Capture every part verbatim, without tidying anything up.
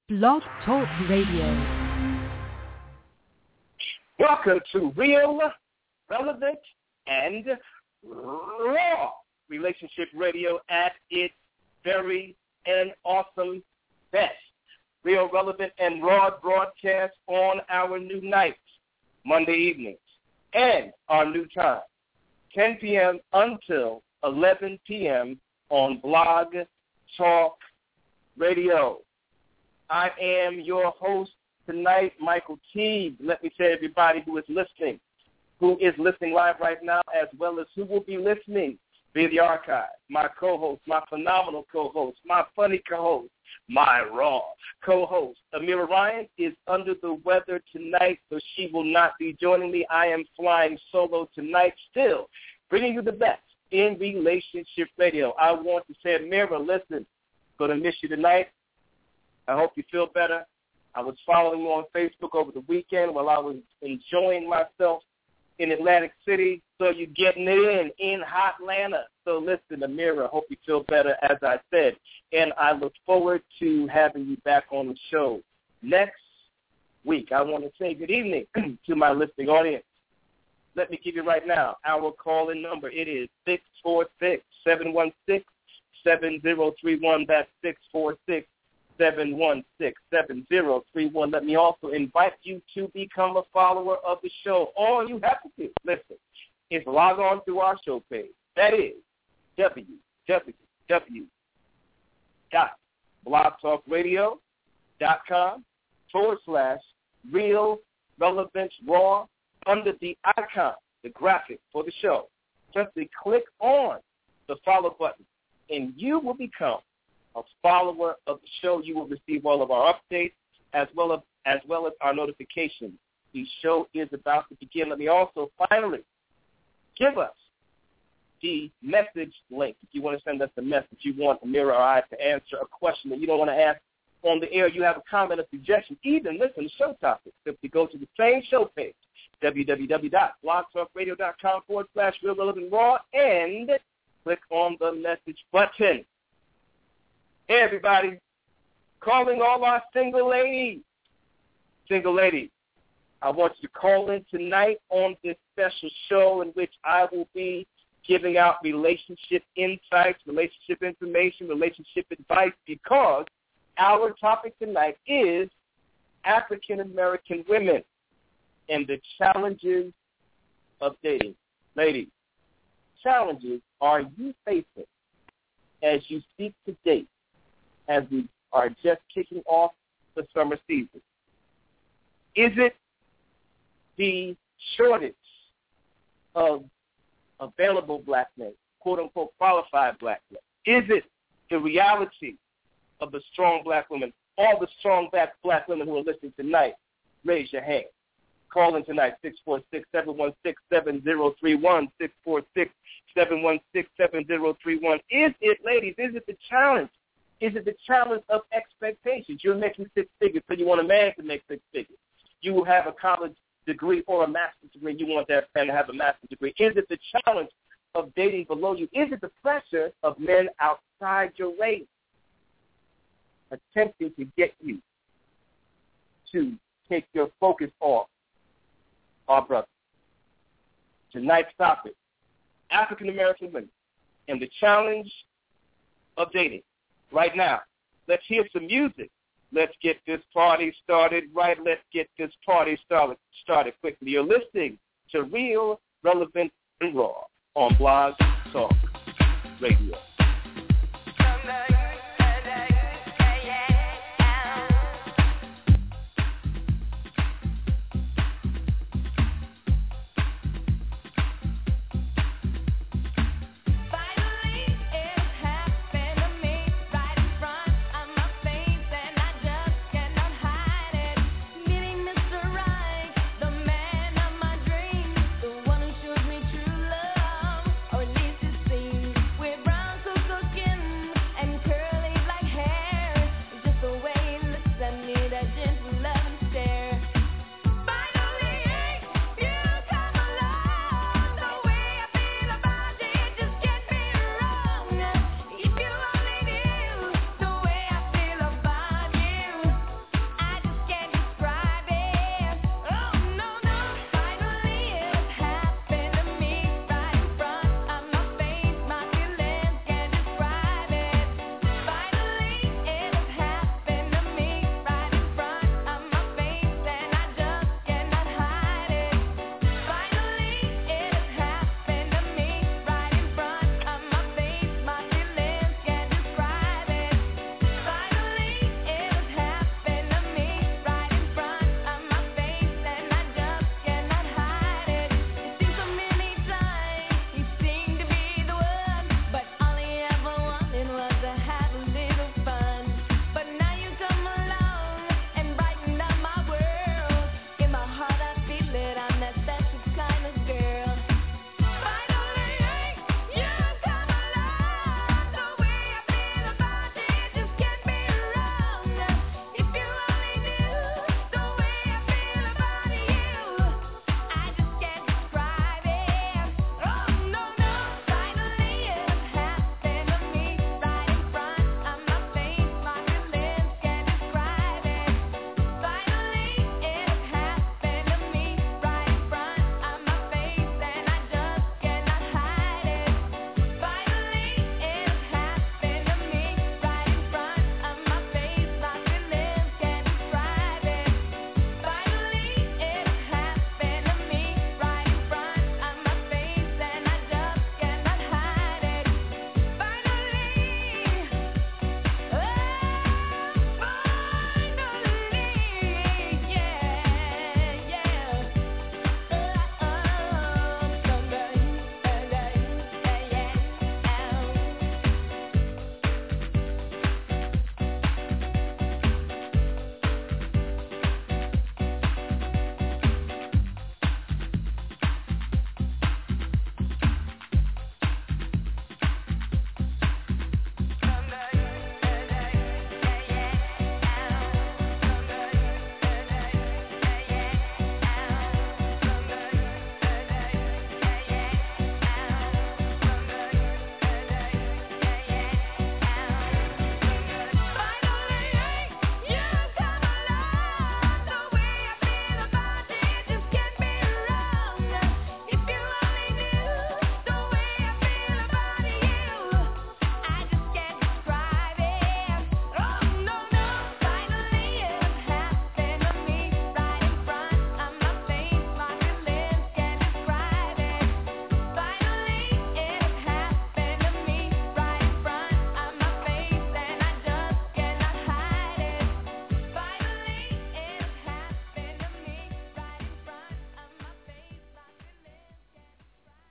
Blog Talk Radio. Welcome to Real, Relevant, and Raw Relationship Radio at its very and awesome best. Real, Relevant, and Raw broadcast on our new nights, Monday evenings, and our new time, ten p.m. until eleven p.m. on Blog Talk Radio. I am your host tonight, Michael Teague. Let me tell everybody who is listening, who is listening live right now, as well as who will be listening via the archive. My co-host, my phenomenal co-host, my funny co-host, my raw co-host, Amira Ryan, is under the weather tonight, so she will not be joining me. I am flying solo tonight, still bringing you the best in relationship radio. I want to say, Amira, listen, going to miss you tonight. I hope you feel better. I was following you on Facebook over the weekend while I was enjoying myself in Atlantic City, so you're getting it in, in hot Atlanta. So listen, Amira, hope you feel better, as I said, and I look forward to having you back on the show next week. I want to say good evening to my listening audience. Let me give you right now our call-in number. It is six four six, seven one six, seven zero three one. That's six four six, seven one six, seven zero three one. Let me also invite you to become a follower of the show. All you have to do, listen, is log on to our show page. That is w w w dot blog talk radio dot com forward slash real relevant raw. Under the icon, the graphic for the show, simply click on the follow button, and you will become a follower of the show. You will receive all of our updates as well as, as well as our notifications. The show is about to begin. Let me also finally give us the message link. If you want to send us a message, you want Amira or I to answer a question that you don't want to ask on the air, you have a comment or suggestion, even listen to show topics, simply go to the same show page, w w w dot blog talk radio dot com forward slash real relevant raw, and click on the message button. Hey, everybody, calling all our single ladies. Single ladies, I want you to call in tonight on this special show in which I will be giving out relationship insights, relationship information, relationship advice, because our topic tonight is African-American women and the challenges of dating. Ladies, challenges are you facing as you seek to date, as we are just kicking off the summer season? Is it the shortage of available black men, quote-unquote qualified black men? Is it the reality of the strong black women? All the strong black, black women who are listening tonight, raise your hand. Call in tonight, six four six, seven one six, seven zero three one, six four six, seven one six, seven zero three one. Is it, ladies, is it the challenge? Is it the challenge of expectations? You're making six figures, so you want a man to make six figures. You have a college degree or a master's degree. You want that man to have a master's degree. Is it the challenge of dating below you? Is it the pressure of men outside your race attempting to get you to take your focus off our brothers? Tonight's topic, African-American women and the challenge of dating. Right now, let's hear some music. Let's get this party started right. Let's get this party started, started quickly. You're listening to Real, Relevant, and Raw on Blog Talk Radio. And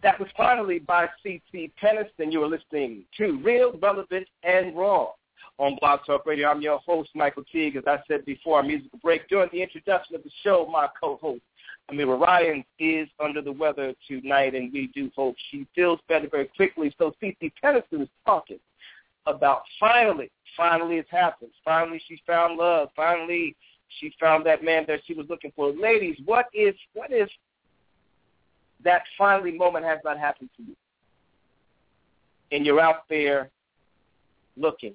That was finally by C T Peniston. You were listening to Real, Relevant, and Raw on Blog Talk Radio. I'm your host, Michael Teague. As I said before, our musical break. During the introduction of the show, my co-host, Amira Ryan, is under the weather tonight, and we do hope she feels better very quickly. So C T Peniston is talking about finally, finally it's happened. Finally she found love. Finally she found that man that she was looking for. Ladies, what if, what if that finally moment has not happened to you? And you're out there looking.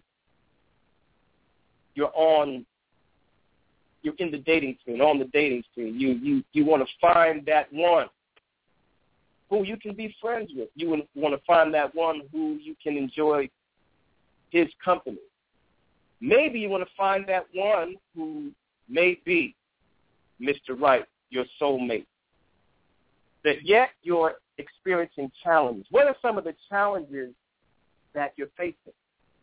You're on, you're in the dating scene, on the dating scene. You, you, you want to find that one who you can be friends with. You want to find that one who you can enjoy his company. Maybe you want to find that one who may be Mister Right, your soulmate. But yet you're experiencing challenges. What are some of the challenges that you're facing?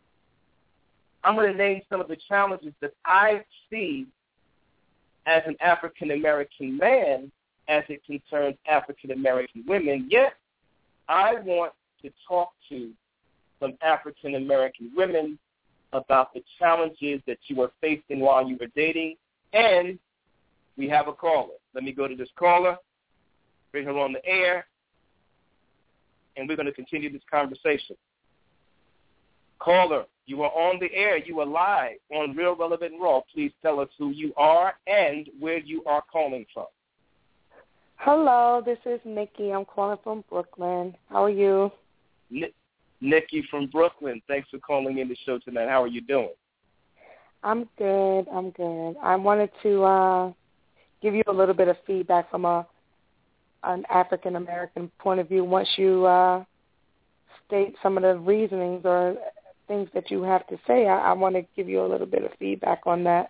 I'm going to name some of the challenges that I see as an African-American man as it concerns African-American women. Yet I want to talk to some African-American women about the challenges that you were facing while you were dating. And we have a caller. Let me go to this caller, bring her on the air, and we're going to continue this conversation. Caller, you are on the air. You are live on Real, Relevant, and Raw. Please tell us who you are and where you are calling from. Hello, this is Nikki. I'm calling from Brooklyn. How are you? N- Nikki from Brooklyn. Thanks for calling in the show tonight. How are you doing? I'm good. I'm good. I wanted to uh, give you a little bit of feedback from a an African-American point of view. Once you uh, state some of the reasonings or things that you have to say, I, I want to give you a little bit of feedback on that.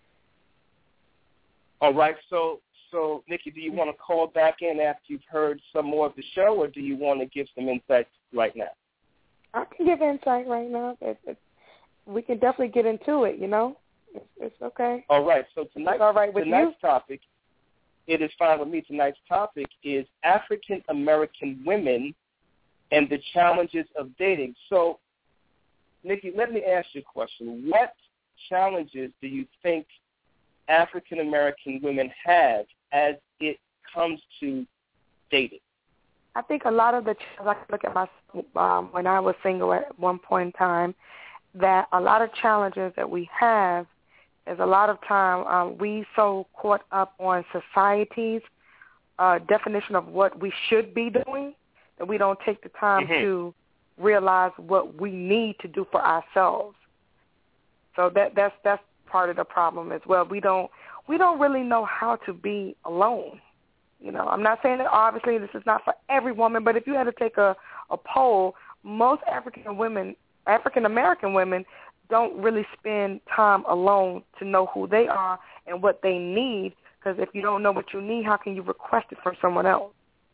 All right. So, so Nikki, do you want to call back in after you've heard some more of the show, or do you want to give some insights right now? I can give insight right now. It, it, we can definitely get into it, you know. It's, it's okay. All right. So tonight, all right with tonight's you? topic, it is fine with me. Tonight's topic is African-American women and the challenges of dating. So, Nikki, let me ask you a question. What challenges do you think African-American women have as it comes to dating? I think a lot of the, I can look at my, um, when I was single at one point in time, that a lot of challenges that we have is a lot of time um, we so caught up on society's uh, definition of what we should be doing that we don't take the time mm-hmm. to realize what we need to do for ourselves. So that that's that's part of the problem as well. We don't we don't really know how to be alone. You know, I'm not saying that obviously this is not for every woman, but if you had to take a, a poll, most African women, African American women, don't really spend time alone to know who they are and what they need. Because if you don't know what you need, how can you request it from someone else?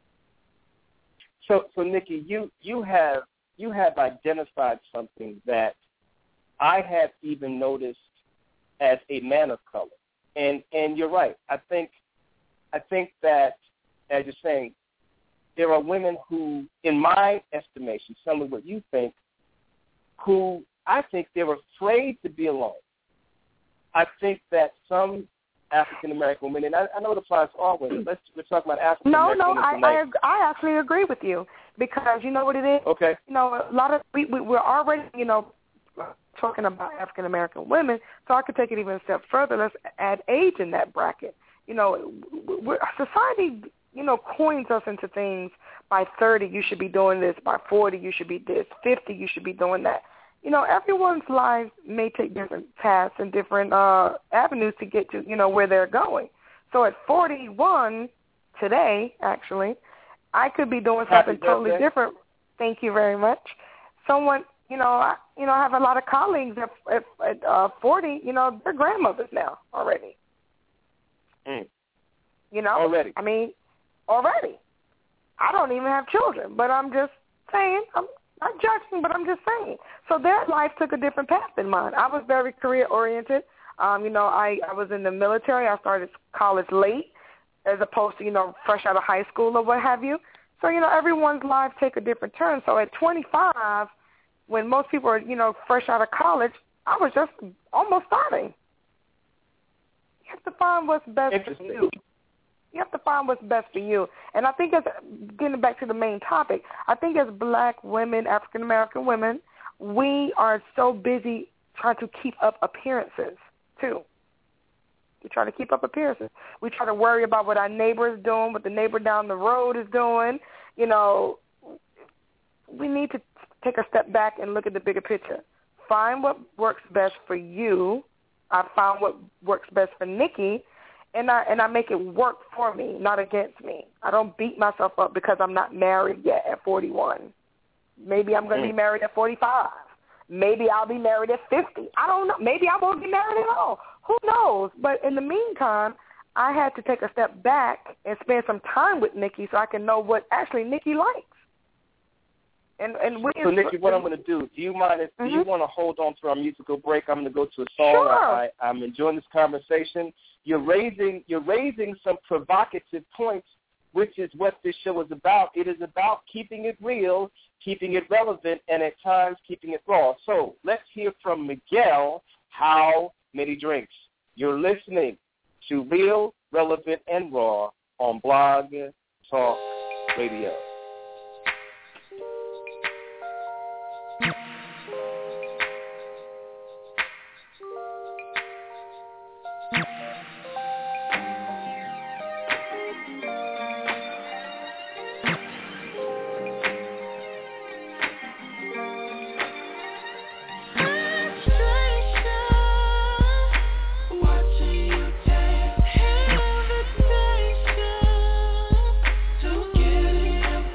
So, so Nikki, you you have you have identified something that I have even noticed as a man of color, and and you're right. I think. I think that, as you're saying, there are women who, in my estimation, some of what you think, who I think they're afraid to be alone. I think that some African-American women, and I, I know it applies to all women. Let's, let's talk about African-American no, no, women I, tonight. I I actually agree with you because you know what it is? Okay. You know, a lot of, we, we, we're already, you know, talking about African-American women, so I could take it even a step further. Let's add age in that bracket. You know, we're, society, you know, coins us into things. By thirty, you should be doing this. By forty, you should be this. fifty, you should be doing that. You know, everyone's lives may take different paths and different uh, avenues to get to, you know, where they're going. So at forty-one today, actually, I could be doing something Happy totally birthday. different. Thank you very much. Someone, you know, I, you know, I have a lot of colleagues at, at, at uh, forty, you know, they're grandmothers now already. Mm. You know? Already. I mean, already. I don't even have children, but I'm just saying, I'm not judging, but I'm just saying. So their life took a different path than mine. I was very career-oriented. Um, you know, I, I was in the military. I started college late as opposed to, you know, fresh out of high school or what have you. So, you know, everyone's lives take a different turn. So at twenty-five, when most people are, you know, fresh out of college, I was just almost starting. You have to find what's best for you. You have to find what's best for you. And I think as, getting back to the main topic, I think as black women, African-American women, we are so busy trying to keep up appearances, too. We try to keep up appearances. We try to worry about what our neighbor is doing, what the neighbor down the road is doing. You know, we need to take a step back and look at the bigger picture. Find what works best for you. I found what works best for Nikki, and I and I make it work for me, not against me. I don't beat myself up because I'm not married yet at forty-one. Maybe I'm going to be married at forty-five. Maybe I'll be married at fifty. I don't know. Maybe I won't be married at all. Who knows? But in the meantime, I had to take a step back and spend some time with Nikki so I can know what actually Nikki likes. And and so, Nikki, what I'm going to do, do you mind if mm-hmm. do you want to hold on to our musical break? I'm going to go to a song. Sure. I, I, I'm enjoying this conversation. You're raising you're raising some provocative points, which is what this show is about. It is about keeping it real, keeping it relevant, and at times keeping it raw. So let's hear from Miguel, How Many Drinks? You're listening to Real, Relevant, and Raw on Blog Talk Radio. To get it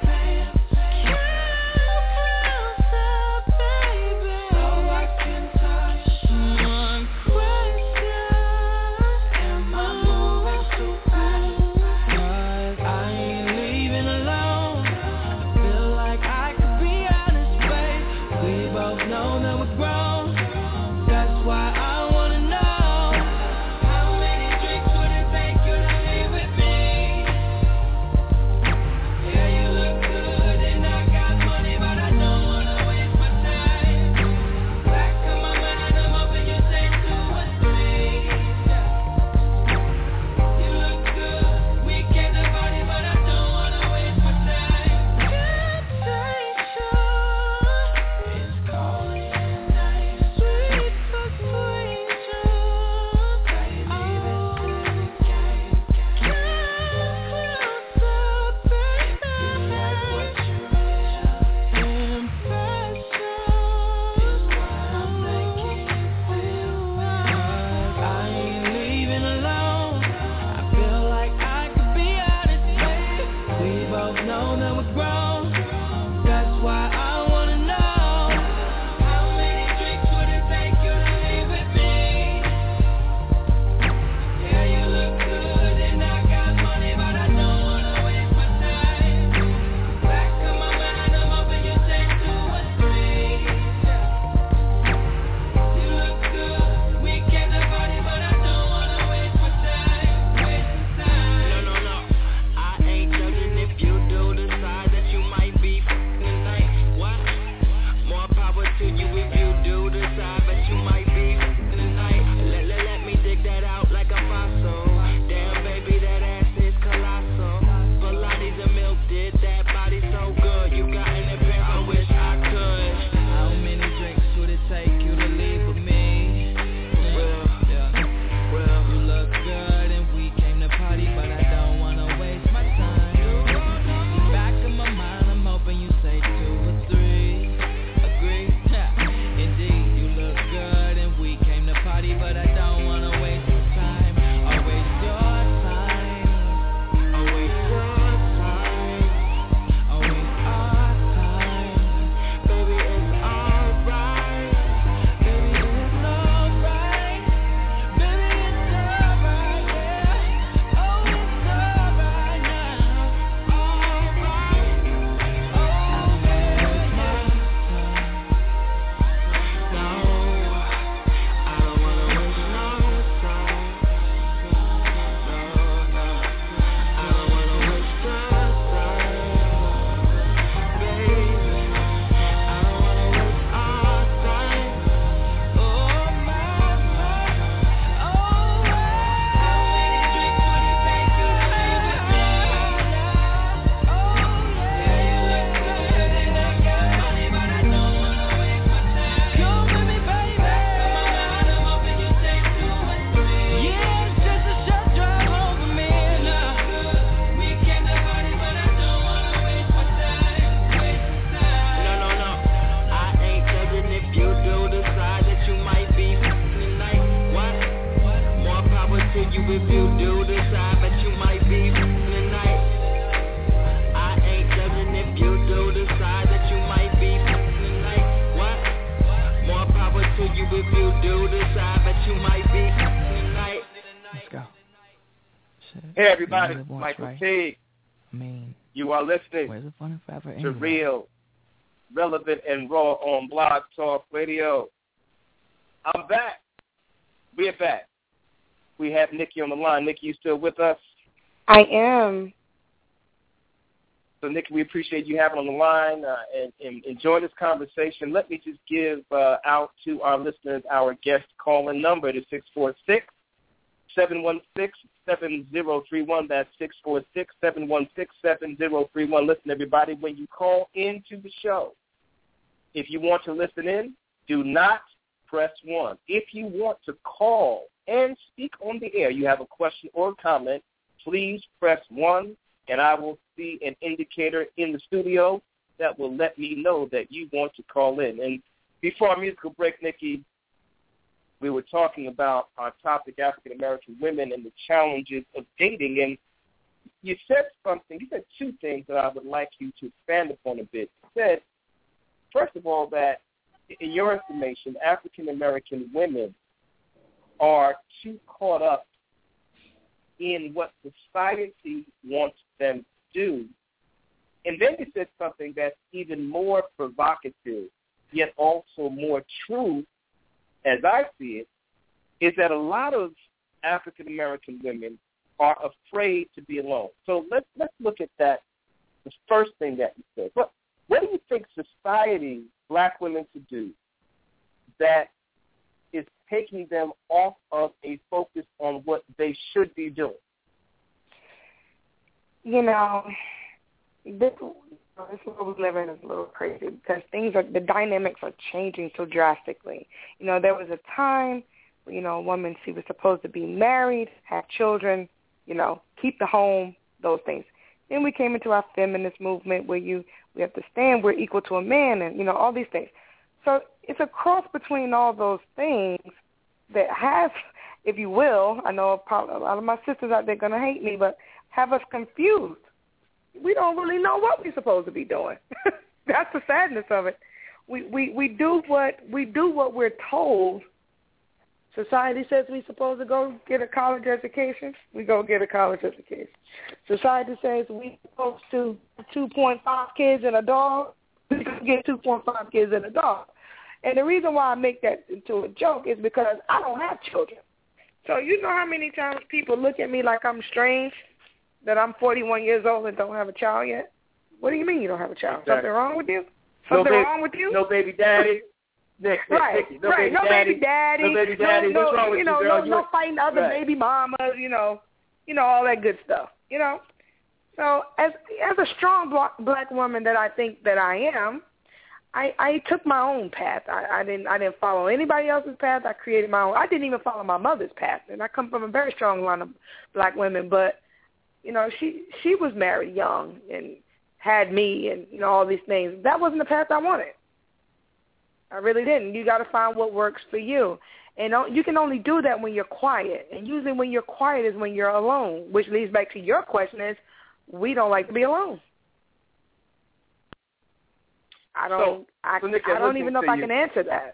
to you if you do decide that you might be tonight. I ain't judging if you do decide that you might be tonight. What? More power to you if you do decide that you might be tonight. Let's go. Shit. Hey everybody, voice, Michael right? T. I mean, you are listening where's the fun and forever to anyway? Real, Relevant, and Raw on Blog Talk Radio. I'm back. We're back. We have Nikki on the line. Nikki, you still with us? I am. So, Nikki, we appreciate you having on the line uh, and, and enjoy this conversation. Let me just give uh, out to our listeners our guest call-in number. It is six four six, seven one six, seven zero three one. That's six four six, seven one six, seven zero three one. Listen, everybody, when you call into the show, if you want to listen in, do not press one. If you want to call and speak on the air, you have a question or comment, please press one, and I will see an indicator in the studio that will let me know that you want to call in. And before our musical break, Nikki, we were talking about our topic, African-American women and the challenges of dating, and you said something, you said two things that I would like you to expand upon a bit. You said, first of all, that in your estimation, African-American women are too caught up in what society wants them to do. And then you said something that's even more provocative, yet also more true, as I see it, is that a lot of African-American women are afraid to be alone. So let's, let's look at that, the first thing that you said. What, what do you think society, black women, to do that is taking them off of a focus on what they should be doing? You know, this this world we live in is a little crazy because things are, the dynamics are changing so drastically. You know, there was a time, you know, a woman, she was supposed to be married, have children, you know, keep the home, those things. Then we came into our feminist movement where you we have to stand, we're equal to a man, and, you know, all these things. So it's a cross between all those things that has, if you will, I know a lot of my sisters out there are going to hate me, but have us confused. We don't really know what we're supposed to be doing. That's the sadness of it. We, we we do what we do what we're told. Society says we're supposed to go get a college education. We go get a college education. Society says we're supposed to two point five kids and a dog. We can get two point five kids and a dog. And the reason why I make that into a joke is because I don't have children. So you know how many times people look at me like I'm strange, that I'm forty-one years old and don't have a child yet? What do you mean you don't have a child? Exactly. Something wrong with you? Something no wrong with you? No baby daddy. Nick, Nick, right, Nicky, no right. baby no daddy. baby daddy. No baby daddy. No, What's no, wrong with you know, you, girl? no, You no fighting other right. baby mamas, you know, you know, all that good stuff, you know. So as as a strong black, black woman that I think that I am, I, I took my own path. I, I didn't I didn't follow anybody else's path. I created my own. I didn't even follow my mother's path, and I come from a very strong line of black women. But you know, she she was married young and had me, and you know all these things. That wasn't the path I wanted. I really didn't. You got to find what works for you, and you can only do that when you're quiet. And usually, when you're quiet is when you're alone. Which leads back to your question: is we don't like to be alone. I don't. So, I, so Nikki, I don't even know if I you. can answer that.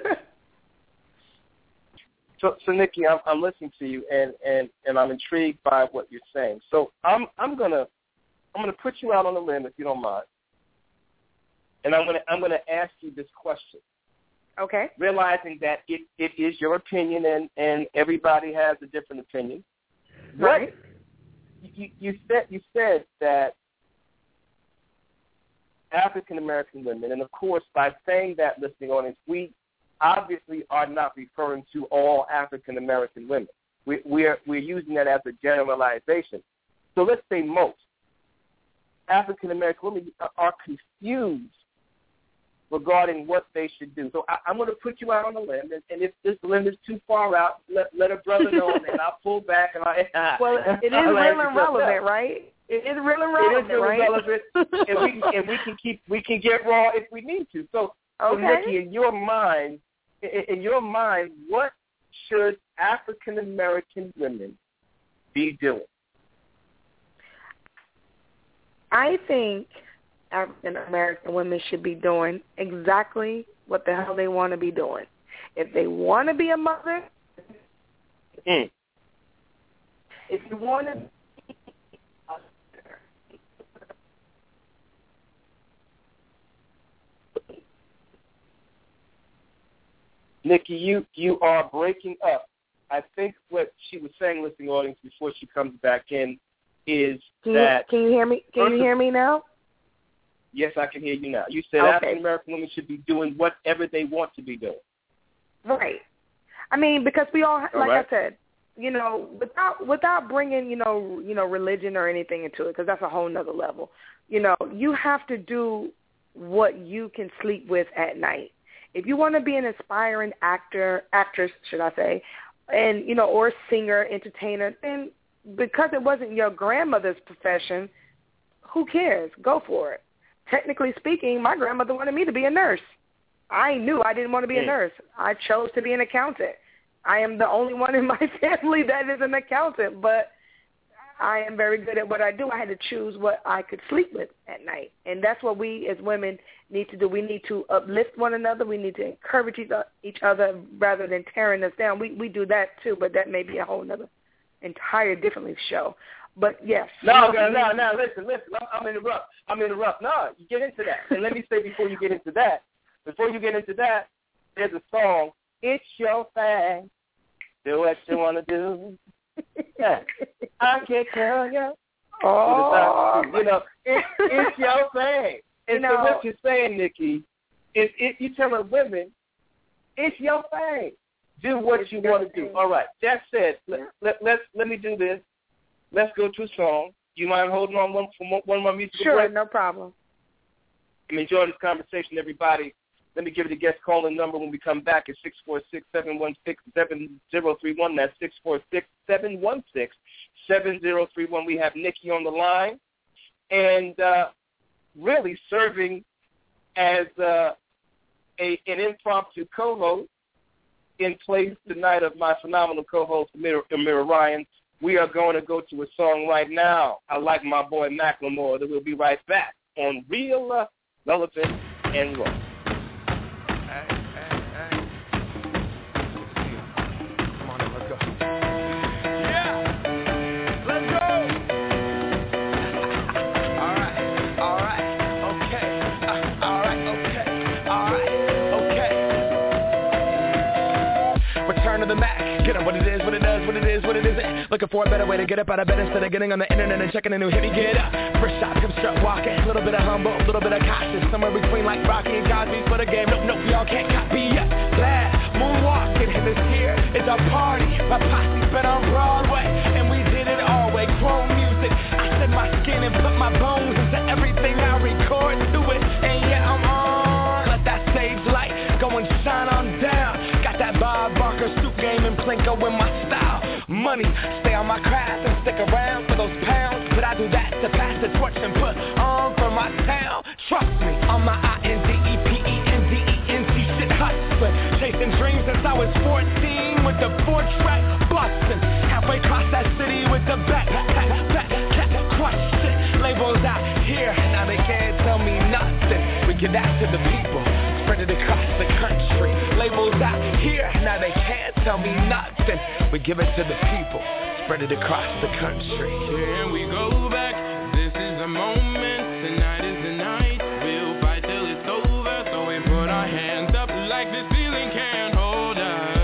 so, so Nikki, I'm, I'm listening to you, and, and, and I'm intrigued by what you're saying. So, I'm I'm gonna I'm gonna put you out on a limb if you don't mind, and I'm gonna I'm gonna ask you this question. Okay. Realizing that it, it is your opinion, and, and everybody has a different opinion. Right. What, you, you said you said that African American women, and of course, by saying that, listening audience, we obviously are not referring to all African American women. We, we're we're using that as a generalization. So let's say most African American women are confused regarding what they should do. So I, I'm going to put you out on a limb, and, and if this limb is too far out, let let a brother know, and I'll pull back. And I well, it is real and relevant, right? It is real and relevant, it is really right? relevant, and we can, and we can keep we can get raw if we need to. So, okay. so Nikki, in your mind, in, in your mind, what should African American women be doing? I think African American women should be doing exactly what the hell they want to be doing. If they want to be a mother, mm. if you want to Nikki, you, you are breaking up. I think what she was saying, listening audience, before she comes back in, is can that... You, can you hear me? Can you hear me now? Yes, I can hear you now. You said okay. African American women should be doing whatever they want to be doing. Right. I mean, because we all, all like right. I said, you know, without without bringing, you know, you know, religion or anything into it, because that's a whole nother level. You know, you have to do what you can sleep with at night. If you want to be an aspiring actor, actress, should I say, and, you know, or singer, entertainer, then because it wasn't your grandmother's profession, who cares? Go for it. Technically speaking, my grandmother wanted me to be a nurse. I knew I didn't want to be a nurse. I chose to be an accountant. I am the only one in my family that is an accountant, but I am very good at what I do. I had to choose what I could sleep with at night, and that's what we as women need to do. We need to uplift one another. We need to encourage each other rather than tearing us down. We we do that too, but that may be a whole other entire differently show. But yes. No, no, no, no. Listen, listen. I'm interrupt. I'm interrupt. No, you get into that. And let me say before you get into that, before you get into that, there's a song. It's your thing. Do what you want to do. Yeah. I can't tell you. Oh, you know, it, it's your thing. And you so know, what you're saying, Nikki, is it, you're telling women, it's your thing. Do what it's you want to do. All right. That said, let, let, let's, let me do this. Let's go to a song. You mind holding on one for one of my musical Sure, breaks? no problem. I'm enjoying this conversation, everybody. Let me give you the guest calling number when we come back at six four six, seven one six, seven zero three one. That's six four six, seven one six, seven zero three one. We have Nikki on the line and uh, really serving as uh, a, an impromptu co-host in place tonight of my phenomenal co-host, Amira, Amira Ryan. We are going to go to a song right now. I like my boy Macklemore. That we'll be right back on Real uh, Relevant and Raw. The Mac. Get up what it is, what it does, what it is, what it isn't. Looking for a better way to get up out of bed instead of getting on the internet and checking a new hit. Me get up, first shot, come strut walking. A little bit of humble, a little bit of cautious. Somewhere between like Rocky and Cosby for the game. Nope, nope, y'all can't copy yet. Glad moonwalking, and this here is a party. My posse's been on Broadway, and we did it all way. Grown music, I shed my skin and put my bones into everything I record to it. And yeah, I'm on. Let that stage light go and shine on down. Got that Bob Barker suit game and Plinko in my style. Money, stay on my craft and stick around for those pounds. But I do that to pass the torch and put on for my town. Trust me, on my I N D E P E N D E N T shit hustling. Chasing dreams since I was fourteen with the four-track bustin'. Halfway across that city with the back, back, back, back, crush shit. Labels out here, now they can't tell me nothing. We give that to the people. Spread it across the country. Labels out here, now they can't tell me nothing. We give it to the people. Spread it across the country. Here we go back. This is the moment. Tonight is the night. We'll fight till it's over. So we put our hands up like this feeling can't hold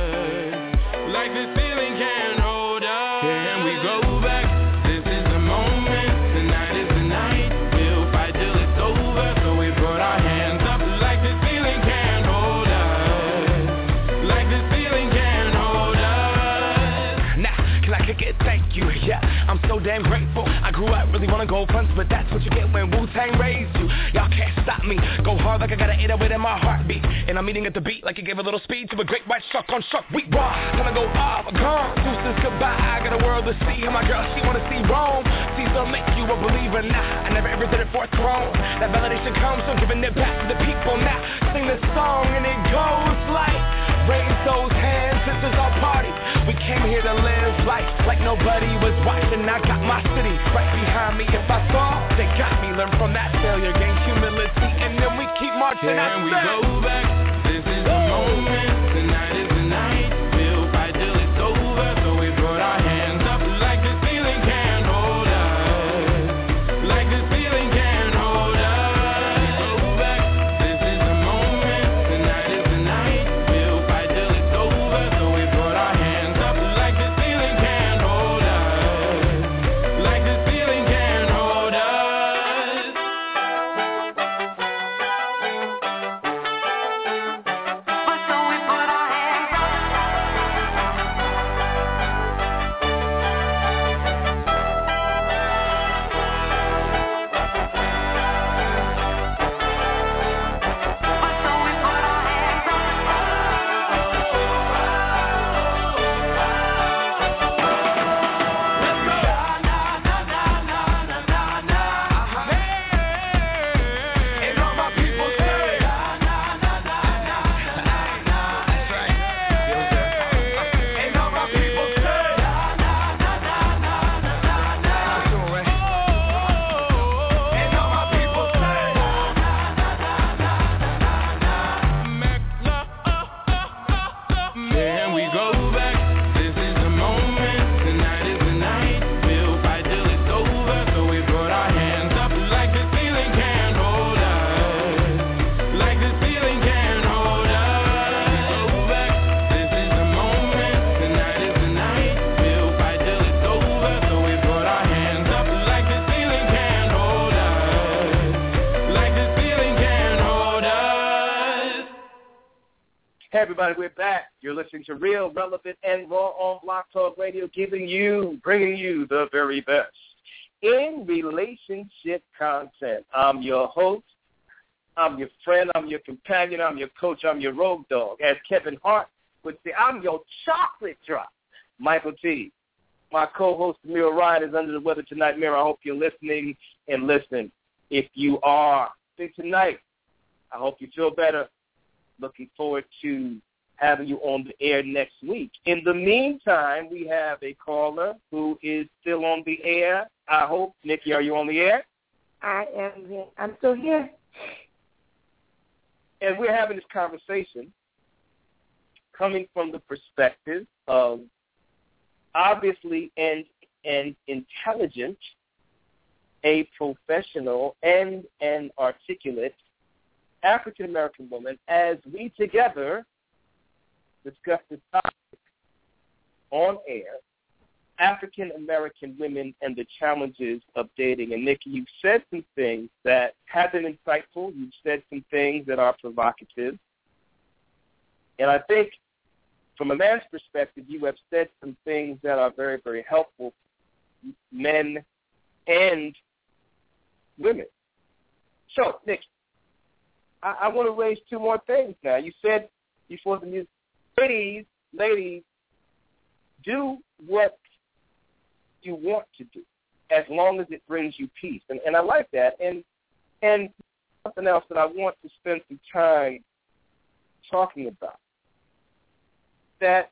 us. Like this feeling can't hold us. Here we go back. This is the moment. Tonight is the night. We'll fight till it's over. So we put our hands up like this feeling can't hold us. Like this feeling can't hold us. Now, can I kick it? Thank you. Yeah, I'm so damn grateful. I grew up really wanna go fronts, but that's what you get when Wu-Tang raised you. Y'all can't stop me. Go hard like I got an eight oh eight in my heartbeat. And I'm eating at the beat like it gave a little speed to a great white shark on shark. We raw. Gonna go off, gone. Deuces goodbye. I got a world to see. And my girl, she wanna see Rome. Caesar make you a believer. Nah, I never ever did it for a throne. That validation comes from giving it back to the people. Now, sing this song and it goes like Raise those hands, this is our party. We came here to live life like nobody was watching. I got my city right behind me. If I fall, they got me. Learn from that failure, gain humility, and then we keep marching. Can we go back? This is the moment. Tonight is the night. We'll fight till it's over. So we put our hands up like this feeling can't hold us. Like this feeling can't hold us. Go back. This is the moment. Tonight is the night. We'll fight till it's over. So we put our hands up like this feeling can't hold us. Like this feeling can't hold us. Can we go back? This is the moment. Tonight is the night. We'll fight till it's over. So we put our hands up like this feeling can't hold us. Like this feeling can't hold us. Go back. This is the moment. Tonight is the night. We'll fight till it's over. So we put our hands up like this feeling can't hold us. Like this feeling can't hold us. Hey, everybody, we're back. You're listening to Real, Relevant, and Raw on Block Talk Radio, giving you, bringing you the very best in relationship content. I'm your host. I'm your friend. I'm your companion. I'm your coach. I'm your road dog. As Kevin Hart would say, I'm your chocolate drop, Michael T. My co-host, Amir Ryan, is under the weather tonight. Amir, I hope you're listening and listen. If you are, think tonight, I hope you feel better. Looking forward to having you on the air next week. In the meantime, we have a caller who is still on the air. I hope. Nikki, are you on the air? I am. I'm still here. And we're having this conversation coming from the perspective of obviously an, an intelligent, a professional, and an articulate African-American woman, as we together discuss this topic on air, African-American women and the challenges of dating. And, Nikki, you've said some things that have been insightful. You've said some things that are provocative. And I think from a man's perspective, you have said some things that are very, very helpful for men and women. So, Nikki, I, I want to raise two more things now. You said before the music, ladies, ladies, do what you want to do as long as it brings you peace. And, and I like that. And and something else that I want to spend some time talking about, that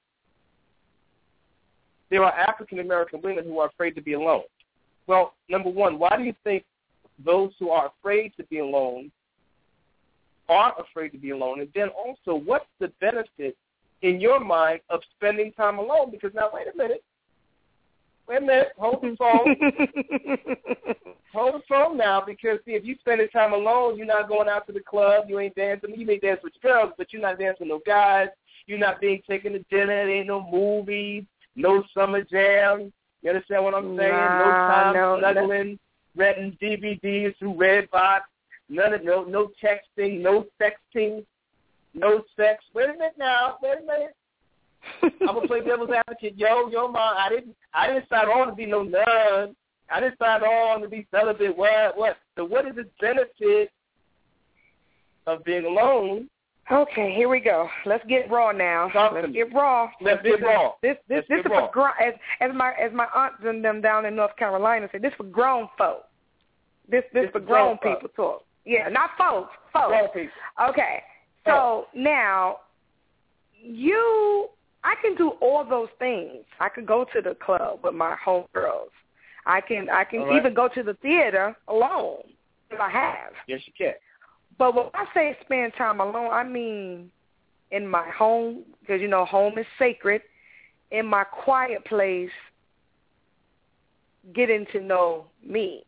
there are African-American women who are afraid to be alone. Well, number one, why do you think those who are afraid to be alone are afraid to be alone? And then also, what's the benefit in your mind of spending time alone? Because now, wait a minute. Wait a minute. Hold the phone. Hold the phone now, because see, if you spending time alone, you're not going out to the club. You ain't dancing. You may dance with girls, but you're not dancing with no guys. You're not being taken to dinner. There ain't no movies, no summer jam. You understand what I'm saying? Nah, no time no, snuggling, renting D V Ds through Redbox. None of no no texting, no sexting, no sex. Wait a minute now. Wait a minute. I'm gonna play devil's advocate. Yo, yo, mom, I didn't, I didn't sign on to be no nun. I didn't sign on to be celibate. What, what? So, what is the benefit of being alone? Okay, here we go. Let's get raw now. Talk Let's get raw. Let's get this raw. Is, this this Let's this is get for raw. grown, as as my as my aunt and them down in North Carolina said. This for grown folk. This this, This for for grown grown people talk. Yeah, not folks. Folks. Grown people. Okay. So now you, I can do all those things. I could go to the club with my homegirls. I can I can right. even go to the theater alone if I have. Yes, you can. But when I say spend time alone, I mean in my home, because, you know, home is sacred. In my quiet place, getting to know me.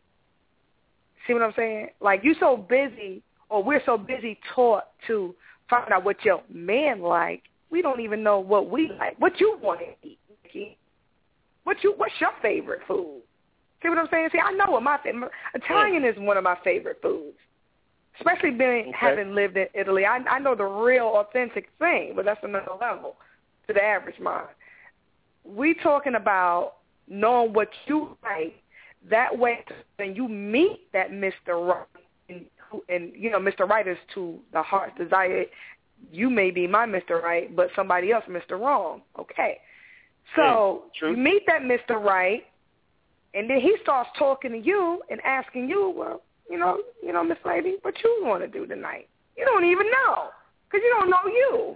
See what I'm saying? Like, you're so busy, or we're so busy taught to find out what your man like. We don't even know what we like. What you want to eat, Nikki? What you? What's your favorite food? See what I'm saying? See, I know what my favorite. Italian is one of my favorite foods, especially being okay. having lived in Italy. I, I know the real, authentic thing, but that's another level to the average mind. We talking about knowing what you like. That way, when you meet that Mister Right, and, and you know, Mister Right is to the heart's desire. You may be my Mister Right, but somebody else Mister Wrong. Okay. So True. you meet that Mister Right, and then he starts talking to you and asking you, well, you know, you know, Miss Lady, what you want to do tonight? You don't even know because you don't know you.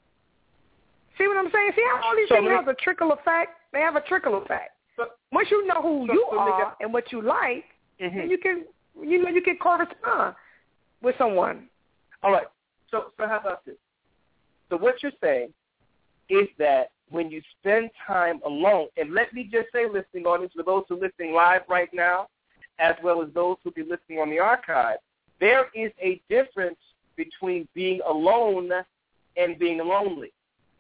See what I'm saying? See how all these so things me, have a trickle effect? They have a trickle effect. So, Once you know who so, you so are got, and what you like, mm-hmm. then you can, you know, you can correspond with someone. All right. So, so how about this? So what you're saying is that when you spend time alone, and let me just say, listening audience, for those who are listening live right now, as well as those who will be listening on the archive, there is a difference between being alone and being lonely.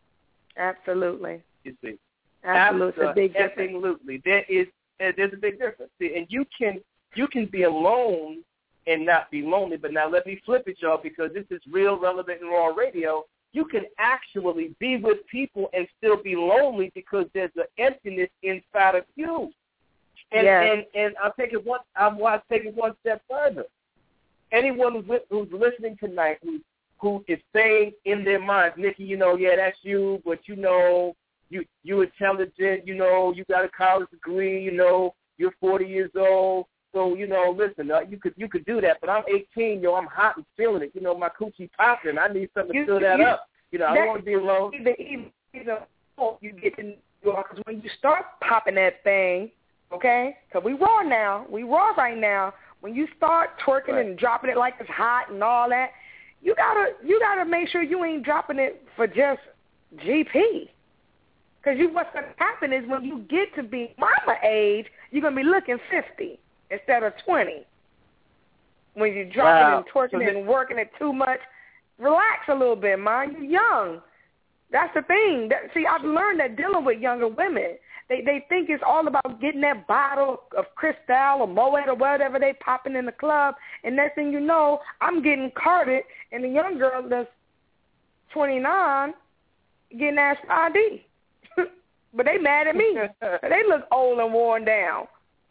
Absolutely. You see. Absolutely. Absolutely. Big difference. Absolutely. There is uh, there's a big difference. See, and you can you can be alone and not be lonely. But now let me flip it, y'all, because this is real, relevant, and raw radio. You can actually be with people and still be lonely because there's an emptiness inside of you. And yes. and, and I'll take it one I'll, I'll take it one step further. Anyone who's, who's listening tonight who who is saying in their minds, Nikki, you know, yeah, that's you, but you know, you you intelligent, you know, you got a college degree, you know, you're forty years old. So, you know, listen, uh, you could you could do that, but I'm eighteen, yo, I'm hot and feeling it. You know, my coochie popping. I need something to you, fill that you, up. You know, I don't want to be alone. Either, either, either you get in because when you start popping that thing, okay, because we raw now, we raw right now. When you start twerking right. and dropping it like it's hot and all that, you gotta you gotta make sure you ain't dropping it for just G P. Because you, what's gonna happen is when you get to be mama age, you're gonna be looking fifty instead of twenty. When you're dropping wow. and twerking so and working it too much, relax a little bit, man. You're young. That's the thing. That, see, I've learned that dealing with younger women, they they think it's all about getting that bottle of Cristal or Moet or whatever they popping in the club, and next thing you know, I'm getting carded, and the young girl that's twenty-nine getting asked for I D. But they mad at me. They look old and worn down.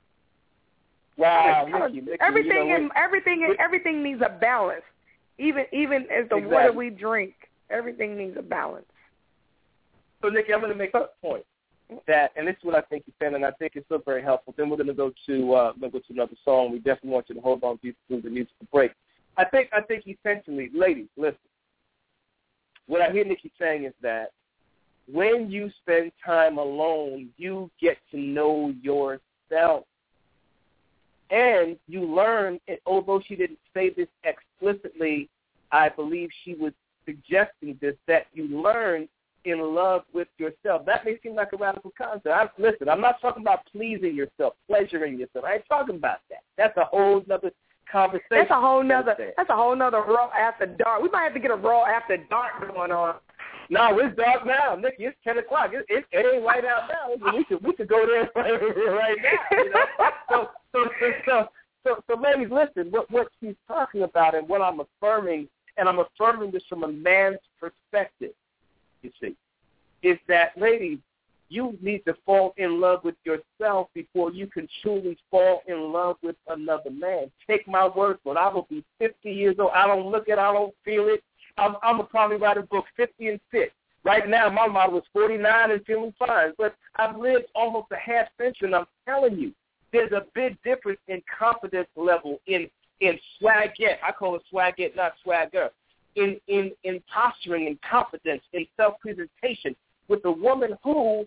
Wow, Nikki, Nikki, everything, you know, in, everything, in, everything needs a balance. Even, even as the exactly. water we drink, everything needs a balance. So, Nikki, I'm going to make a point that, and this is what I think you're saying, and I think it's so very helpful. Then we're going to go to uh, go to another song. We definitely want you to hold on to the musical break. I think, I think essentially, ladies, listen. What I hear Nikki saying is that when you spend time alone, you get to know yourself. And you learn, and although she didn't say this explicitly, I believe she was suggesting this, that you learn in love with yourself. That may seem like a radical concept. I, listen, I'm not talking about pleasing yourself, pleasuring yourself. I ain't talking about that. That's a whole other conversation. That's a whole nother, that's a whole nother Raw After Dark. We might have to get a Raw After Dark going on. No, it's dark now, Nikki. It's ten o'clock. It, it, it ain't light out now. We could we could go there right now. You know? So so so so so, so ladies, listen. What what she's talking about and what I'm affirming, and I'm affirming this from a man's perspective. You see, is that ladies, you need to fall in love with yourself before you can truly fall in love with another man. Take my word for it. I will be fifty years old. I don't look it. I don't feel it. I'm, I'm going to probably write a book, fifty and fit. Right now, my model is forty-nine and feeling fine. But I've lived almost a half century, and I'm telling you, there's a big difference in confidence level, in, in swagette. I call it swagette, not swagger. in, in, in posturing, in confidence, in self-presentation with a woman who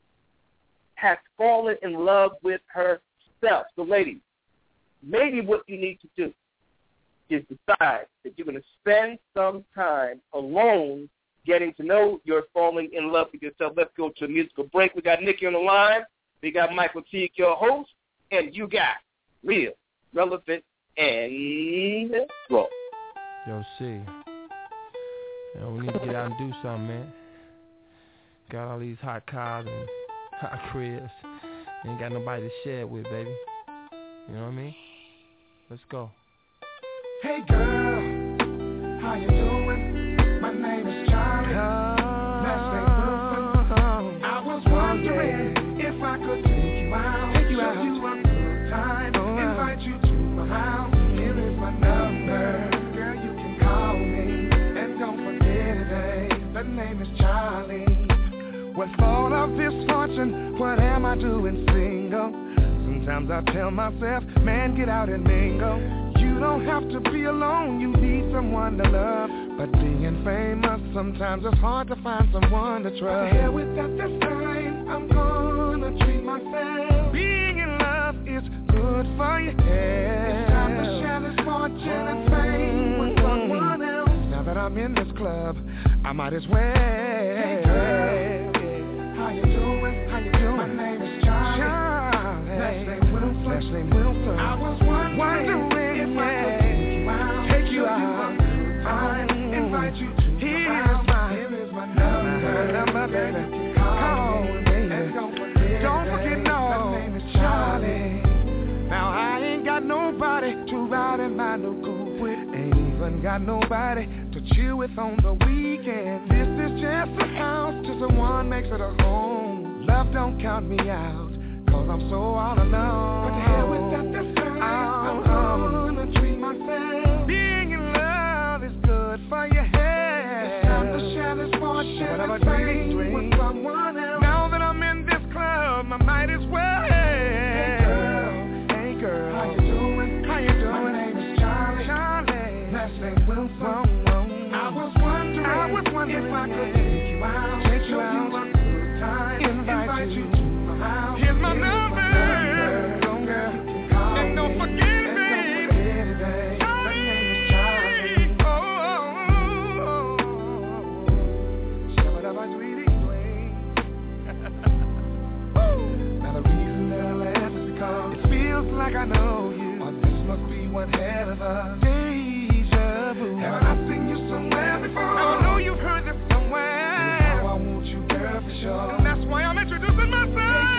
has fallen in love with herself. So, ladies, maybe what you need to do is decide that you're going to spend some time alone getting to know you're falling in love with yourself. Let's go to a musical break. We got Nikki on the line. We got Michael Teague, your host, and you got Real, Relevant, and Raw. Yo, C. Yo, we need to get out and do something, man. Got all these hot cars and hot cribs. Ain't got nobody to share it with, baby. You know what I mean? Let's go. Hey girl, how you doing? My name is Charlie. Last name Wilson. I was wondering if I could take you out, take you out, you a good time, oh, invite you to my house. Here is my number, girl. You can call me, and don't forget it, babe. The name is Charlie. With all of this fortune, what am I doing single? Sometimes I tell myself, man, get out and mingle. You don't have to be alone, you need someone to love. But being famous, sometimes it's hard to find someone to trust. But the hell with that this time, I'm gonna treat myself. Being in love is good for your head. It's time to share this fortune and fame with someone else. Now that I'm in this club, I might as well. Hey girl, how you doing? How you doing? My name is Charlie. Charlie. Last name Wilson. Last name Wilson. I was wondering, wondering if I could take you out. Take you out. I invite you to Here my house. My, Here is my number. number baby. Call me, baby. Don't forget, don't forget no. My name is Charlie. Now I ain't got nobody to ride in my new coupe with. Ain't even got nobody to chill with on the weekend. This is just a house till someone makes it a home. Love don't count me out, cause I'm so all alone. But the hell with that this time, I'm gonna treat myself. Being in love is good for your head. It's time to share this fortune and fame with someone else. Now that I'm in this club, I might as well. Hey girl, hey girl, how you doing? How you doing? My name is Charlie. Charlie. Last name Wilson. Whoa, whoa. I was wondering, I was wondering if I could take you out, take you out, you a good time, invite, invite you to my house. Here's my Here's number, my number. Girl, you can call and don't forget it, babe. My name is Charlie. Oh, oh, oh, oh. Shabba-dabba, sweetie, swing. Now the reason that I laugh is because it feels like I know you, or this must be one hell of a deja vu. Haven't I seen you somewhere before? I know you've heard this somewhere. You know I want you, girl, for sure. And that's why I'm introducing myself.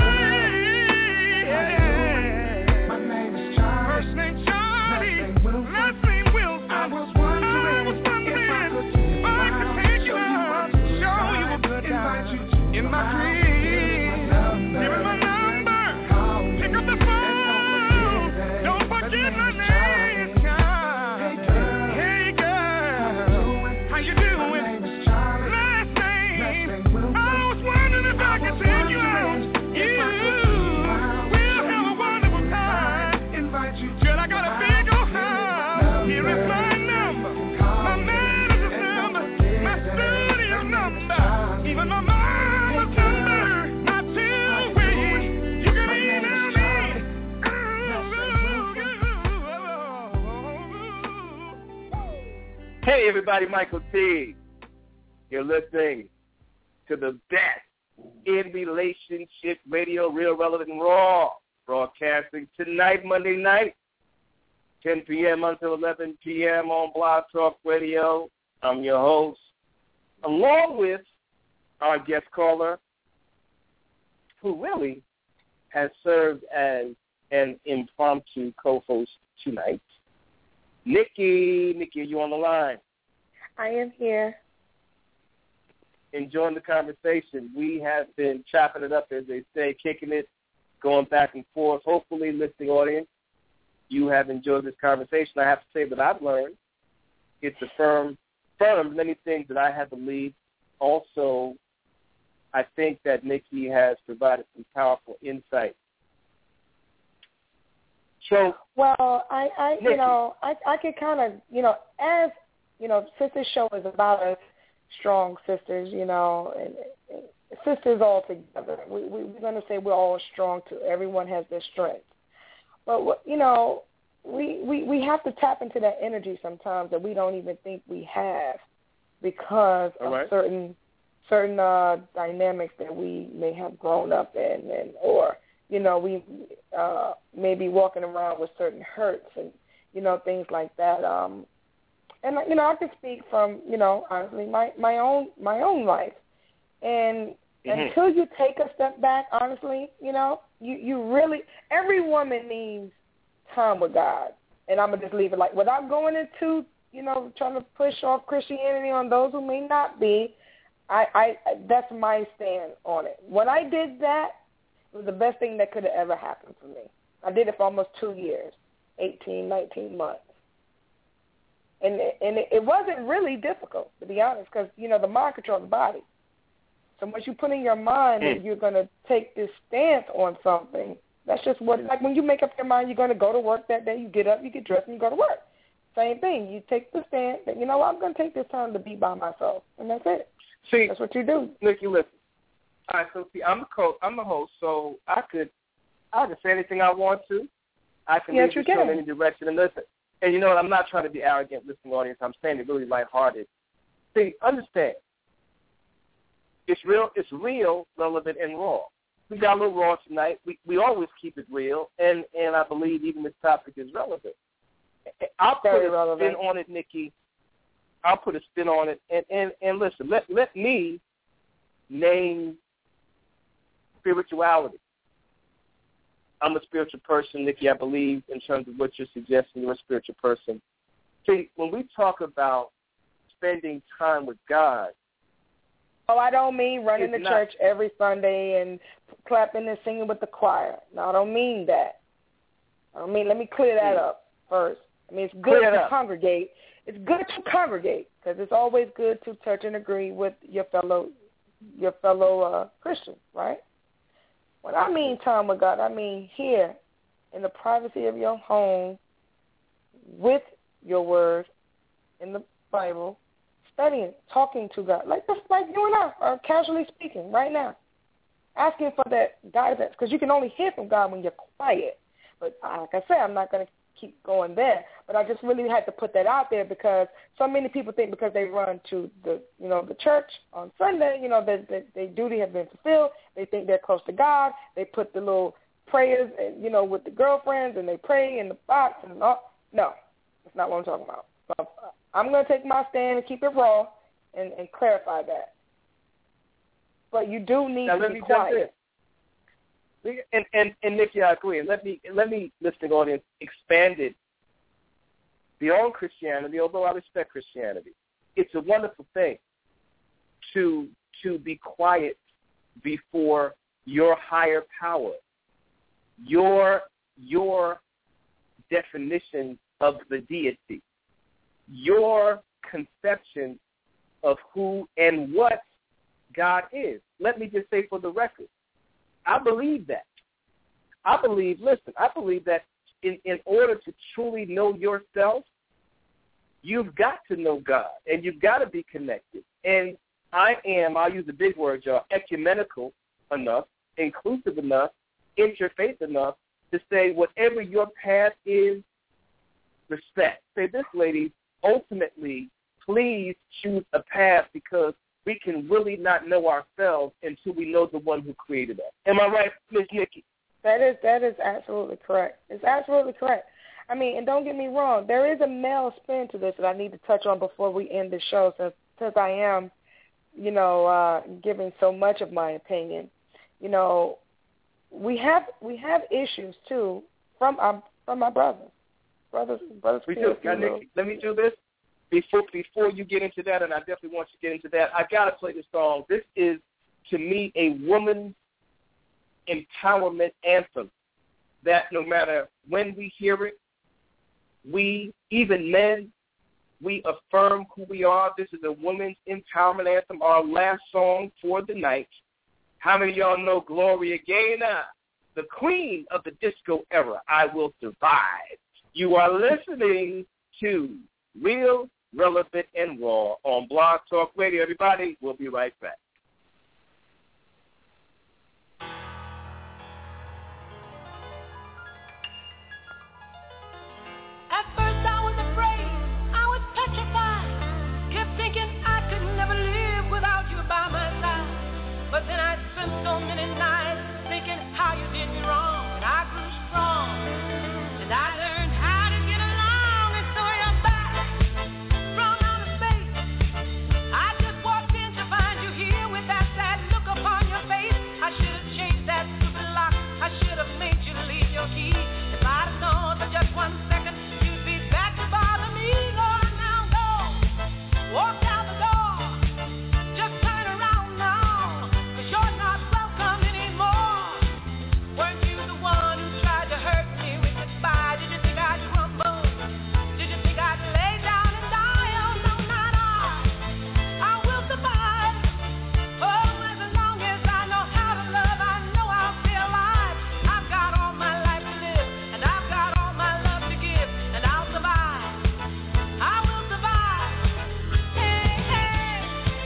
Yeah. My name is Charlie. First name Charlie. Last name Wilson. Last name Wilson. I was wondering, I was wondering if I could, if I could take you out, show you a good time, in my crib. Give me my number. Pick up the phone. Don't forget my name. Hey, everybody, Michael Teague. You're listening to the best in relationship radio, Real, Relevant, and Raw, broadcasting tonight, Monday night, ten p.m. until eleven p.m. on Blog Talk Radio. I'm your host, along with our guest caller, who really has served as an impromptu co-host tonight. Nikki, Nikki, are you on the line? I am here. Enjoying the conversation. We have been chopping it up, as they say, kicking it, going back and forth. Hopefully, listening audience, you have enjoyed this conversation. I have to say that I've learned. It's affirmed, affirmed many things that I had believed. Also, I think that Nikki has provided some powerful insight. So, well, I, I you know, I, I could kind of, you know, as you know, since this show is about us strong sisters, you know, and, and sisters all together, we, we, we're going to say we're all strong too. Everyone has their strengths. But, you know, we, we, we have to tap into that energy sometimes that we don't even think we have because all of right. certain certain uh, dynamics that we may have grown up in, and or, you know, we uh, may be walking around with certain hurts and, you know, things like that. Um, and, you know, I can speak from, you know, honestly, my, my own my own life. And mm-hmm. until you take a step back, honestly, you know, you, you really, every woman needs time with God. And I'm going to just leave it like, without going into, you know, trying to push off Christianity on those who may not be, I, I that's my stand on it. When I did that, it was the best thing that could have ever happened for me. I did it for almost two years, eighteen, nineteen months. And it, and it, it wasn't really difficult, to be honest, because, you know, the mind controls the body. So once you put in your mind mm. that you're going to take this stance on something, that's just what, like when you make up your mind you're going to go to work that day, you get up, you get dressed, and you go to work. Same thing. You take the stand that, you know what, I'm going to take this time to be by myself, and that's it. See, that's what you do. Nikki, listen. All right, so see, I'm a co- I'm a host, so I could I could say anything I want to. I can yes, lead the show in any direction. And listen, and you know what? I'm not trying to be arrogant, listening audience. I'm saying it really lighthearted. See, understand. It's real. It's real, relevant, and raw. We got a little raw tonight. We we always keep it real, and, and I believe even this topic is relevant. I'll put Very a relevant. spin on it, Nikki. I'll put a spin on it, and, and, and listen, let let me name spirituality. I'm a spiritual person, Nikki, I believe, in terms of what you're suggesting, you're a spiritual person. See, when we talk about spending time with God, oh, I don't mean running to not, church every Sunday and clapping and singing with the choir. No, I don't mean that. I don't mean, let me clear that up first. I mean, it's good Clear to up. congregate. It's good to congregate because it's always good to touch and agree with your fellow your fellow uh, Christians, right? When I mean time with God, I mean here in the privacy of your home with your word in the Bible, studying, talking to God, like just like you and I are casually speaking right now, asking for that guidance because you can only hear from God when you're quiet. But like I said, I'm not going to keep going there, but I just really had to put that out there because so many people think because they run to the, you know, the church on Sunday, you know, that their, their duty has been fulfilled. They think they're close to God. They put the little prayers, you know, with the girlfriends and they pray in the box and all. No, that's not what I'm talking about. So I'm going to take my stand and keep it raw and, and clarify that. But you do need now, to be quiet. And, and, and Nikki, I agree. And let me, let me, listening audience, expand it beyond Christianity, although I respect Christianity. It's a wonderful thing to to be quiet before your higher power, your your definition of the deity, your conception of who and what God is. Let me just say for the record, I believe that. I believe, listen, I believe that in, in order to truly know yourself, you've got to know God, and you've got to be connected. And I am, I'll use the big word, y'all, ecumenical enough, inclusive enough, interfaith enough to say whatever your path is, respect. Say this, ladies, ultimately, please choose a path because we can really not know ourselves until we know the one who created us. Am I right, Miz Nikki? That is that is absolutely correct. It's absolutely correct. I mean, and don't get me wrong, there is a male spin to this that I need to touch on before we end the show, since since I am, you know, uh, giving so much of my opinion. You know, we have we have issues too from our from our brothers, brothers, brothers. We do. Now, Nikki, let me do this. Before before you get into that, and I definitely want you to get into that, I got to play this song. This is, to me, a woman's empowerment anthem that no matter when we hear it, we, even men, we affirm who we are. This is a woman's empowerment anthem, our last song for the night. How many of y'all know Gloria Gaynor, the queen of the disco era, I Will Survive? You are listening to Real relevant, and raw on Blog Talk Radio. Everybody, we'll be right back. At first I was afraid, I was petrified, kept thinking I could never live without you by my side. But then I spent so many nights thinking how you did me wrong, and I grew strong, and I learned how to get along, and so you're back from outer space. I just walked in to find you here with that sad look upon your face. I should have changed that stupid lock, I should have made you leave your key. If I'd have known for just one second you'd be back to bother me, Lord, now go, walk out the door, just turn around now, 'cause you're not welcome anymore. Weren't you the one who tried to hurt me with goodbye? Did you think I'd crumble? Did you think I'd lay down and die? Oh, no, not I. I will survive. Oh, as long as I know how to love, I know I'll stay alive. I've got all my life to live, and I've got all my love to give, and I'll survive. I will survive. Hey, hey.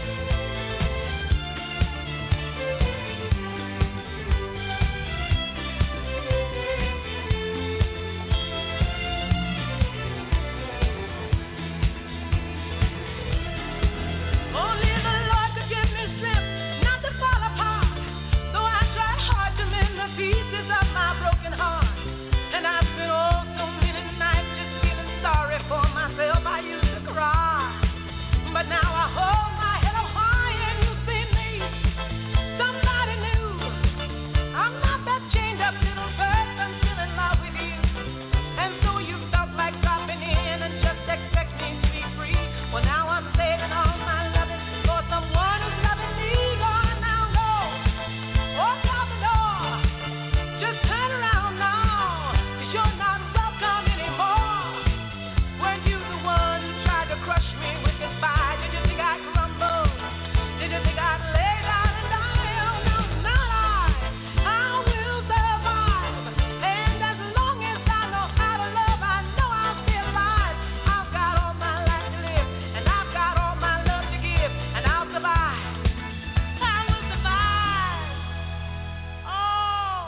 Only the Lord could get me strength not to fall apart. Though I tried hard to mend the pieces of my broken heart, and I spent oh so many nights just feeling sorry for myself. I used to cry, but now I hold my head up high and you see me, somebody new. I'm not that chained up little person still in love with you, and so you felt like dropping in and just expect me to be free. Well, now I'm saving all my loving for someone who's loving me. Lord, now go, walk out the door, just turn around now, 'cause you're not welcome anymore. Weren't you the one who tried to crush me with goodbye? Did you think I'd crumble? Did you think I'd lay down and die? Oh, no, not I. I will survive, and as long as I know how to love, I know I'll stay alive. I've got all my life to live, and I've got all my love to give, and I'll survive. I will survive. Oh,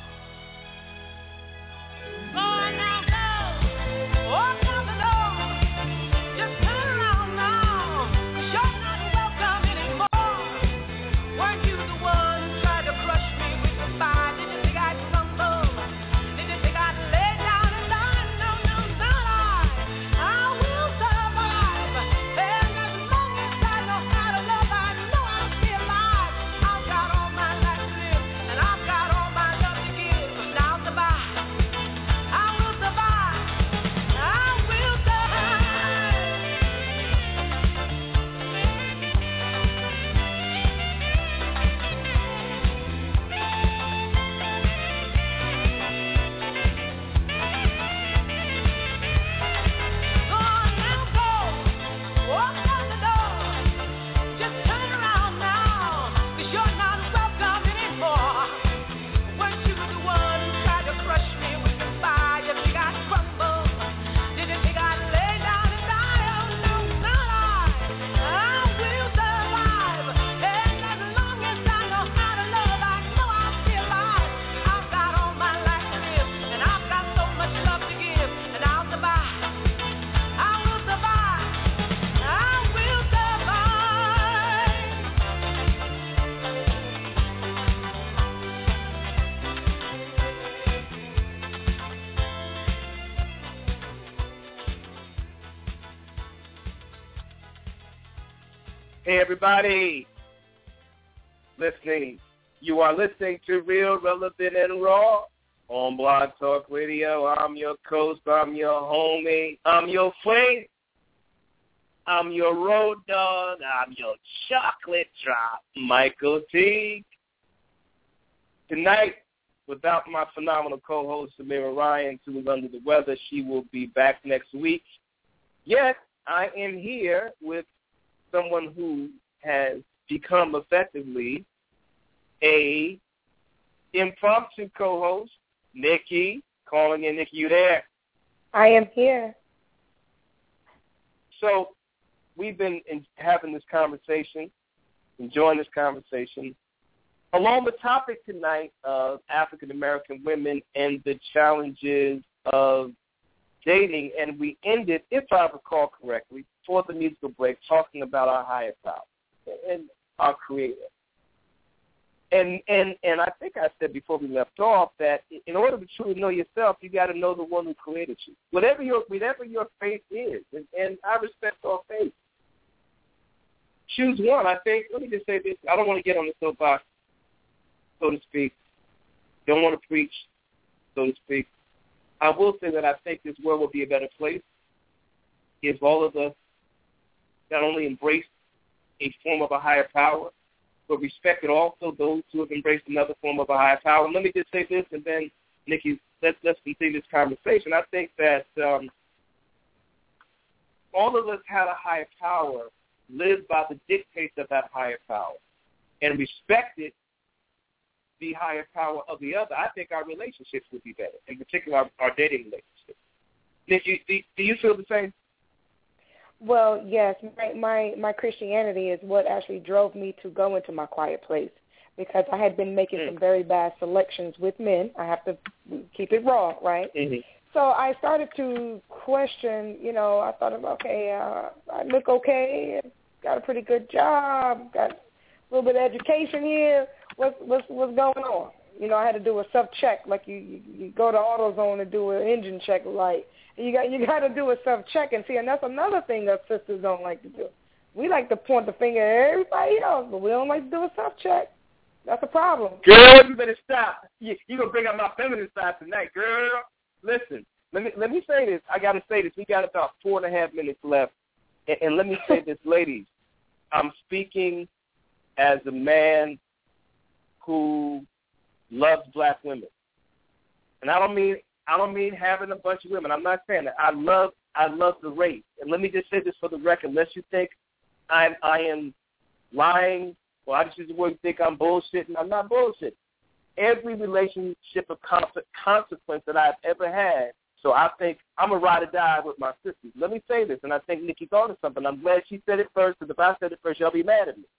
Lord, now go, walk out the door, just turn around now, 'cause you're not welcome anymore. Weren't you the one who tried to crush me with goodbye? Did you think I'd crumble? Did you think I'd lay down and die? No, no, not I. I will survive, and as long as I know how to love, I know I'll stay alive. I've got all my life to live, and I've got all my love to give, and I'll survive. I will survive. I will survive. Go on now, go, walk out the door, just turn around now, 'cause you're not welcome anymore. Weren't you the one who tried to crush me with goodbye? Did you think I'd crumble? Did you think I'd lay down and die? Oh, no, not I. I will survive, and as long as I know how to love, I know I'll stay alive. I've got all my life to live, and I've got so much love to give, and I'll survive. I will survive. I will survive. Hey, everybody, listening. You are listening to Real, Relevant, and Raw on Blog Talk Radio. I'm your coach. I'm your homie. I'm your friend. I'm your road dog. I'm your chocolate drop, Michael T. Tonight, without my phenomenal co-host, Samira Ryan, who is under the weather, she will be back next week. Yet, I am here with someone who has become effectively a impromptu co-host, Nikki. Calling in, Nikki, you there? I am here. So we've been in, having this conversation, enjoying this conversation, along the topic tonight of African-American women and the challenges of dating, and we ended, if I recall correctly, before the musical break, talking about our higher power and our Creator. And and and I think I said before we left off that in order to truly know yourself, you got to know the one who created you. Whatever your whatever your faith is, and, and I respect all faith. Choose one. I think. Let me just say this. I don't want to get on the soapbox, so to speak. Don't want to preach, so to speak. I will say that I think this world will be a better place if all of us not only embrace a form of a higher power, but respected also those who have embraced another form of a higher power. And let me just say this, and then, Nikki, let's, let's continue this conversation. I think that um, all of us had a higher power, lived by the dictates of that higher power, and respected the higher power of the other. I think our relationships would be better, in particular our, our dating relationships. Nikki, do, do you feel the same? Well, yes, my, my my Christianity is what actually drove me to go into my quiet place, because I had been making mm. some very bad selections with men. I have to keep it raw, right? Mm-hmm. So I started to question, you know, I thought, okay, uh, I look okay, got a pretty good job, got a little bit of education here. What's, what's, what's going on? You know, I had to do a self-check, like you, you, you go to AutoZone and do an engine check, like, You got you got to do a self-check and see, and that's another thing that sisters don't like to do. We like to point the finger at everybody else, but we don't like to do a self-check. That's a problem. Girl, you better stop. You, you're going to bring out my feminine side tonight, girl. Listen, let me let me say this. I got to say this. We got about four and a half minutes left. And, and let me say this, ladies. I'm speaking as a man who loves black women. And I don't mean... I don't mean having a bunch of women. I'm not saying that. I love I love the race. And let me just say this for the record. Unless you think I'm, I am lying, or I just use the word you think I'm bullshitting, I'm not bullshitting. Every relationship of consequence that I've ever had, so I think I'm a ride or die with my sisters. Let me say this, and I think Nikki thought of something. I'm glad she said it first, because if I said it first, y'all be mad at me.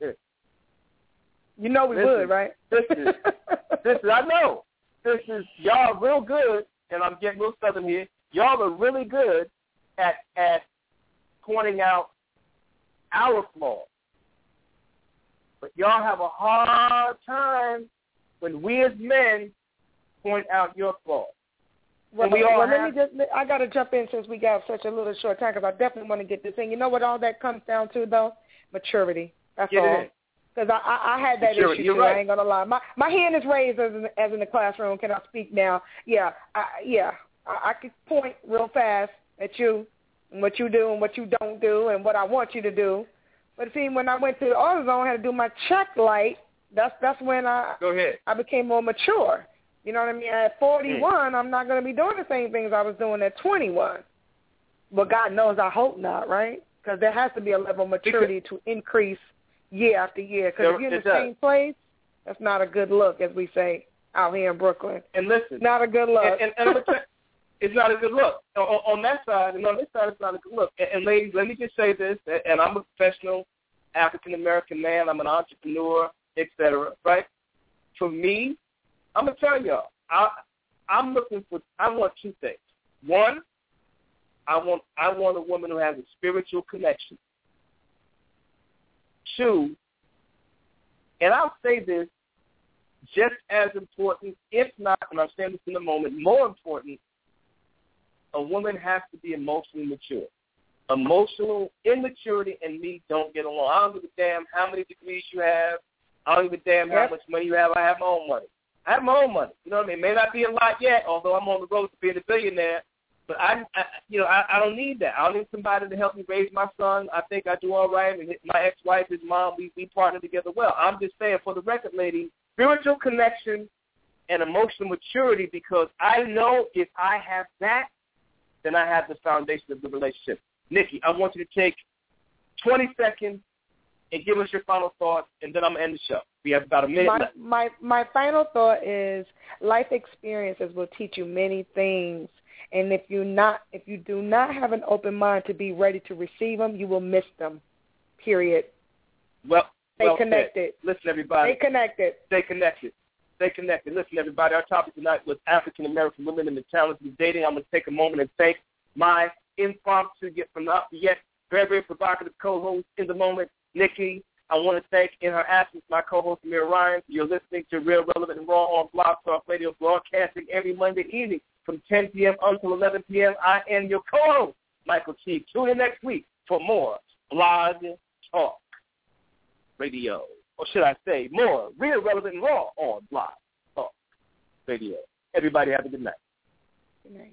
You know we this would, is, right? This is, this is, I know. This is, y'all are real good, and I'm getting real southern here, y'all are really good at at pointing out our flaws. But y'all have a hard time when we as men point out your flaws. Well, we all well have, let me just, I got to jump in since we got such a little short time, because I definitely want to get this in. You know what all that comes down to, though? Maturity. That's get all. It Because I, I, I had that sure, issue, you're too. right. I ain't going to lie. My my hand is raised as in, as in the classroom. Can I speak now? Yeah, I, yeah. I, I could point real fast at you and what you do and what you don't do and what I want you to do. But see, when I went to the AutoZone, I had to do my check light. That's that's when I Go ahead. I became more mature. You know what I mean? At forty-one, mm. I'm not going to be doing the same things I was doing at twenty-one. But God knows I hope not, right? Because there has to be a level of maturity because to increase year after year, because if you're in the does. same place, that's not a good look, as we say out here in Brooklyn. And listen, not a good look. And, and, and it's not a good look. On, on that side, and on this side, it's not a good look. And, and ladies, let me just say this, and I'm a professional African-American man. I'm an entrepreneur, et cetera, right? For me, I'm going to tell y'all, I, I'm looking for, I want two things. One, I want I want a woman who has a spiritual connection. Two, and I'll say this, just as important, if not, and I'll say this in a moment, more important, a woman has to be emotionally mature. Emotional immaturity and me don't get along. I don't give a damn how many degrees you have. I don't give a damn how yep. much money you have. I have my own money. I have my own money. You know what I mean? It may not be a lot yet, although I'm on the road to being a billionaire. But I, I you know, I, I don't need that. I don't need somebody to help me raise my son. I think I do all right. And my ex-wife, his mom, we, we partner together well. I'm just saying, for the record, lady, spiritual connection and emotional maturity, because I know if I have that, then I have the foundation of the relationship. Nikki, I want you to take twenty seconds and give us your final thoughts, and then I'm going to end the show. We have about a minute my, left. My, my final thought is life experiences will teach you many things, And if you not, if you do not have an open mind to be ready to receive them, you will miss them. Period. Well, stay well connected. Said. Listen, everybody. Stay connected. Stay connected. Stay connected. Listen, everybody. Our topic tonight was African American women and the challenges of dating. I'm going to take a moment and thank my impromptu, yet yet very, very provocative co-host in the moment, Nikki. I want to thank, in her absence, my co-host, Amir Ryan. You're listening to Real Relevant and Raw on Blog Talk Radio, broadcasting every Monday evening from ten p.m. until eleven p.m. I am your co-host, Michael T. Tune in next week for more Blog Talk Radio. Or should I say more Real Relevant and Raw on Blog Talk Radio. Everybody have a good night. Good night.